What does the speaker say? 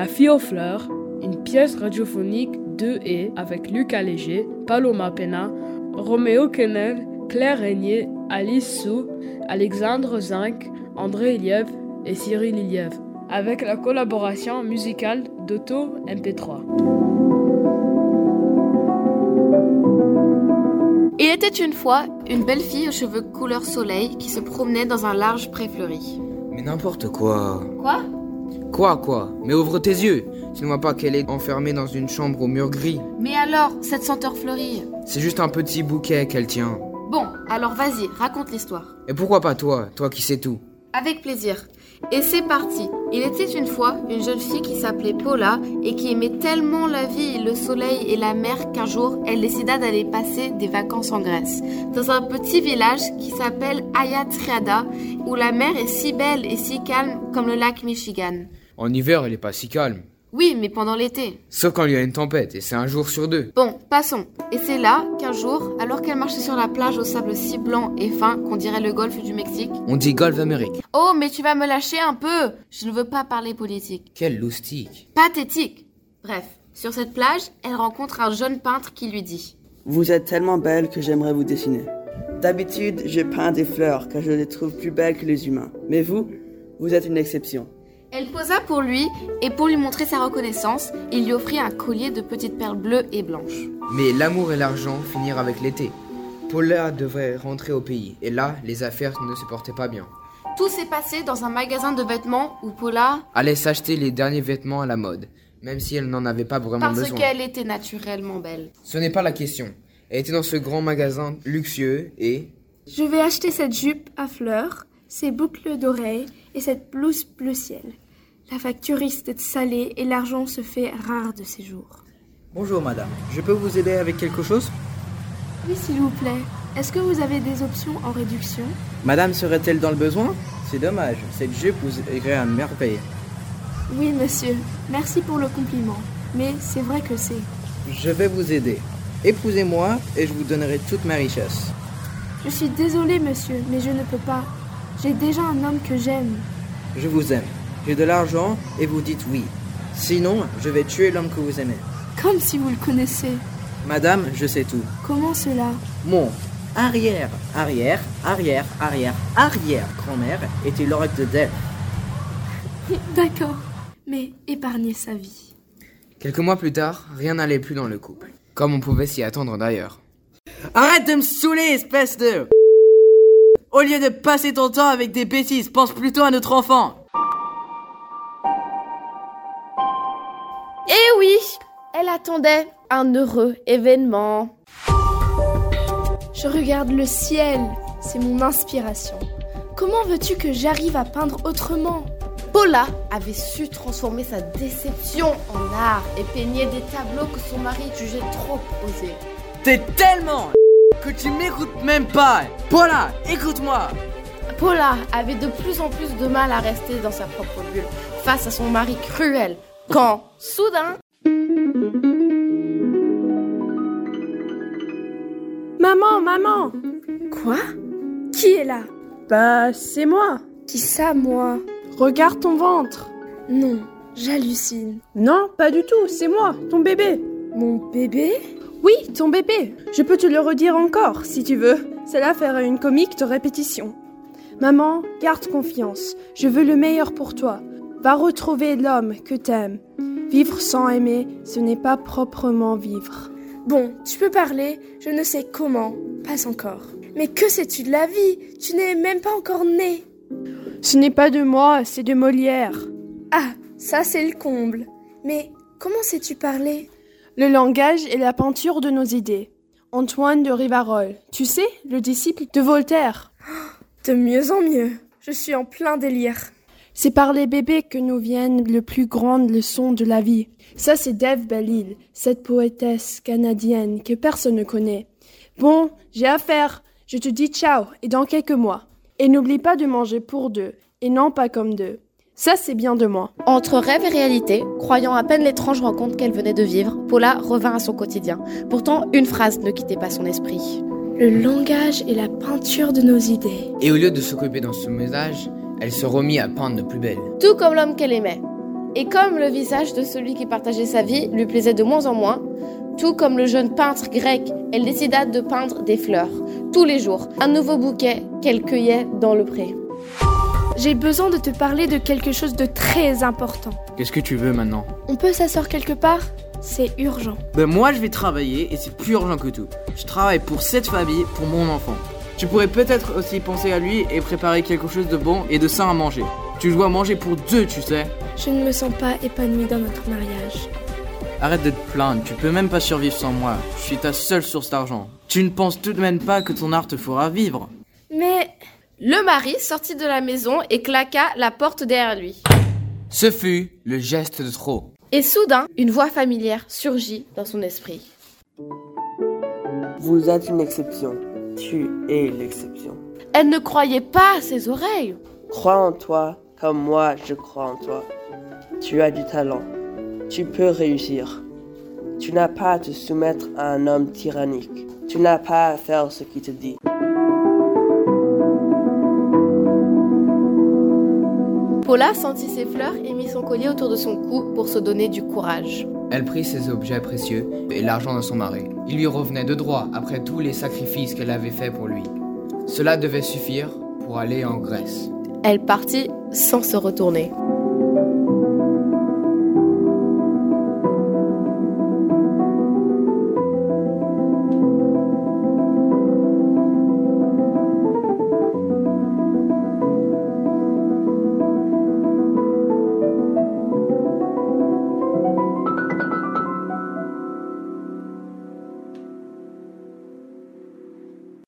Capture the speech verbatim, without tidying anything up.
La fille aux fleurs, une pièce radiophonique de et avec Lucas Léger, Paloma Pena, Roméo Kennel, Claire Régnier, Alice Sou, Alexandre Zinc, André Iliev et Cyril Iliev, avec la collaboration musicale d'Auto M P trois. Il était une fois une belle fille aux cheveux couleur soleil qui se promenait dans un large pré fleuri. Mais n'importe quoi. Quoi ? Quoi, quoi ? Mais ouvre tes yeux. Tu ne vois pas qu'elle est enfermée dans une chambre au mur gris. Mais alors, cette senteur fleurie ? C'est juste un petit bouquet qu'elle tient. Bon, alors vas-y, raconte l'histoire. Et pourquoi pas toi, toi qui sais tout ? Avec plaisir. Et c'est parti. Il était une fois une jeune fille qui s'appelait Paula et qui aimait tellement la vie, le soleil et la mer qu'un jour, elle décida d'aller passer des vacances en Grèce, dans un petit village qui s'appelle Ayatriada, où la mer est si belle et si calme comme le lac Michigan. En hiver, elle est pas si calme. Oui, mais pendant l'été. Sauf quand il y a une tempête, et c'est un jour sur deux. Bon, passons. Et c'est là qu'un jour, alors qu'elle marchait sur la plage au sable si blanc et fin qu'on dirait le golfe du Mexique... On dit Golfe d'Amérique. Oh, mais tu vas me lâcher un peu. Je ne veux pas parler politique. Quel loustique. Pathétique. Bref, sur cette plage, elle rencontre un jeune peintre qui lui dit « Vous êtes tellement belle que j'aimerais vous dessiner. D'habitude, je peins des fleurs car je les trouve plus belles que les humains. Mais vous, vous êtes une exception. » Elle posa pour lui, et pour lui montrer sa reconnaissance, il lui offrit un collier de petites perles bleues et blanches. Mais l'amour et l'argent finirent avec l'été. Paula devrait rentrer au pays, et là, les affaires ne se portaient pas bien. Tout s'est passé dans un magasin de vêtements où Paula allait s'acheter les derniers vêtements à la mode, même si elle n'en avait pas vraiment parce besoin. Parce qu'elle était naturellement belle. Ce n'est pas la question. Elle était dans ce grand magasin luxueux et... Je vais acheter cette jupe à fleurs, ces boucles d'oreilles et cette blouse bleu ciel. La facture risque d'être salée et l'argent se fait rare de ces jours. Bonjour madame, je peux vous aider avec quelque chose ? Oui, s'il vous plaît. Est-ce que vous avez des options en réduction ? Madame serait-elle dans le besoin ? C'est dommage, cette jupe vous irait à merveille. Oui, monsieur. Merci pour le compliment. Mais c'est vrai que c'est... Je vais vous aider. Épousez-moi et je vous donnerai toute ma richesse. Je suis désolée, monsieur, mais je ne peux pas. J'ai déjà un homme que j'aime. Je vous aime. J'ai de l'argent et vous dites oui. Sinon, je vais tuer l'homme que vous aimez. Comme si vous le connaissez. Madame, je sais tout. Comment cela ? Mon arrière, arrière, arrière, arrière, arrière grand-mère était l'oracle de Delphes. D'accord, mais épargnez sa vie. Quelques mois plus tard, rien n'allait plus dans le couple. Comme on pouvait s'y attendre d'ailleurs. Arrête de me saouler, espèce de... Au lieu de passer ton temps avec des bêtises, pense plutôt à notre enfant. Eh oui, elle attendait un heureux événement. Je regarde le ciel, c'est mon inspiration. Comment veux-tu que j'arrive à peindre autrement ? Paula avait su transformer sa déception en art et peignait des tableaux que son mari jugeait trop osés. T'es tellement que tu m'écoutes même pas. Paula, écoute-moi. Paula avait de plus en plus de mal à rester dans sa propre bulle face à son mari cruel. Quand, soudain... Maman, maman ! Quoi ? Qui est là ? Bah, c'est moi. Qui ça, moi ? Regarde ton ventre. Non, j'hallucine. Non, pas du tout, c'est moi, ton bébé. Mon bébé ? Oui, ton bébé. Je peux te le redire encore, si tu veux. Cela ferait une comique de répétition. Maman, garde confiance. Je veux le meilleur pour toi. Va retrouver l'homme que t'aimes. Vivre sans aimer, ce n'est pas proprement vivre. Bon, tu peux parler, je ne sais comment, pas encore. Mais que sais-tu de la vie ? Tu n'es même pas encore né. Ce n'est pas de moi, c'est de Molière. Ah, ça c'est le comble. Mais comment sais-tu parler ? Le langage est la peinture de nos idées. Antoine de Rivarol, tu sais, le disciple de Voltaire. De mieux en mieux, je suis en plein délire. C'est par les bébés que nous viennent les plus grandes leçons de la vie. Ça, c'est Dave Bellil, cette poétesse canadienne que personne ne connaît. Bon, j'ai affaire. Je te dis ciao et dans quelques mois. Et n'oublie pas de manger pour deux, et non pas comme deux. Ça, c'est bien de moi. Entre rêve et réalité, croyant à peine l'étrange rencontre qu'elle venait de vivre, Paula revint à son quotidien. Pourtant, une phrase ne quittait pas son esprit. Le langage est la peinture de nos idées. Et au lieu de s'occuper dans ce message, elle se remit à peindre de plus belle. Tout comme l'homme qu'elle aimait. Et comme le visage de celui qui partageait sa vie lui plaisait de moins en moins, tout comme le jeune peintre grec, elle décida de peindre des fleurs, tous les jours, un nouveau bouquet qu'elle cueillait dans le pré. J'ai besoin de te parler de quelque chose de très important. Qu'est-ce que tu veux maintenant? On peut s'asseoir quelque part? C'est urgent. Ben moi je vais travailler et c'est plus urgent que tout. Je travaille pour cette famille, pour mon enfant. Tu pourrais peut-être aussi penser à lui et préparer quelque chose de bon et de sain à manger. Tu dois manger pour deux, tu sais. Je ne me sens pas épanouie dans notre mariage. Arrête de te plaindre, tu peux même pas survivre sans moi. Je suis ta seule source d'argent. Tu ne penses tout de même pas que ton art te fera vivre? Mais... Le mari sortit de la maison et claqua la porte derrière lui. Ce fut le geste de trop. Et soudain, une voix familière surgit dans son esprit. Vous êtes une exception. Tu es l'exception. Elle ne croyait pas à ses oreilles. Crois en toi comme moi je crois en toi. Tu as du talent. Tu peux réussir. Tu n'as pas à te soumettre à un homme tyrannique. Tu n'as pas à faire ce qu'il te dit. Paula sentit ses fleurs et mit son collier autour de son cou pour se donner du courage. Elle prit ses objets précieux et l'argent de son mari. Il lui revenait de droit après tous les sacrifices qu'elle avait faits pour lui. Cela devait suffire pour aller en Grèce. Elle partit sans se retourner.